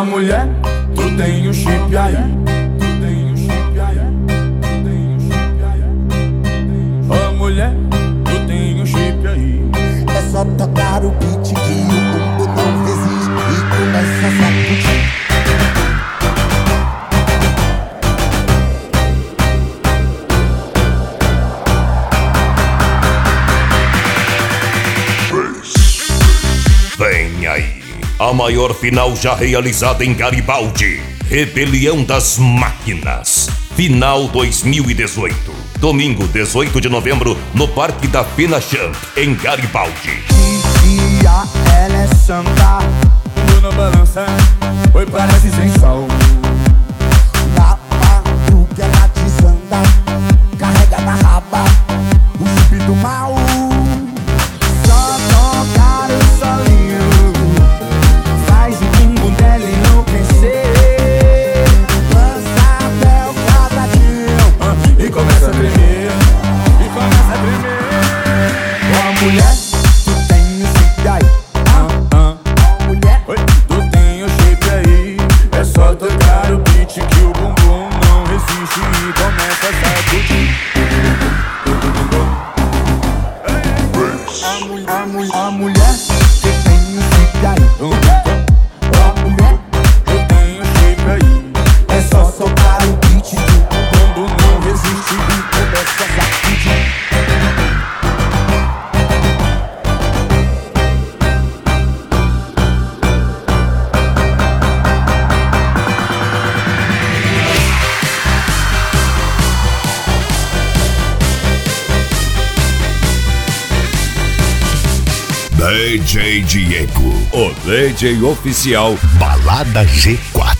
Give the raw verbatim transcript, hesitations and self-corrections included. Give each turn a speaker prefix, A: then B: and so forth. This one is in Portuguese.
A: A mulher, tu tem um chip aí. Tu tem um chip aí. Tu tem um chip aí. A mulher, tu tem um chip aí.
B: É só tocar o beat que o bumbum não resiste e começa a sacudir.
C: Vem aí, a maior final já realizada em Garibaldi. Rebelião das Máquinas. Final dois mil e dezoito. Domingo, dezoito de novembro, no Parque da Fenachamp, em Garibaldi.
B: Tia, ela é santa,
A: Quando balança, oi, parece sensual.
B: na madruga ela desanda, carrega na raba o chip do mal. Só tocar o solinho faz o bumbum dela enlouquecer. Lança até o quadradinho
A: Ah, e começa a tremer, e começa a tremer. A mulher,
B: tu tem o chip aí.
A: ah, ah,
B: Mulher,
A: oi, tu tem o shape aí. É só tocar o beat que o bumbum não resiste e começa a sacudir.
B: a mulher, a mulher, a mulher, tu tem o chip aí.
A: A mulher, tu tem o shape aí.
B: É só tocar o beat que o
A: Bumbum não resiste e começa a sacudir.
C: D J Diego, o D J oficial Balada G quatro.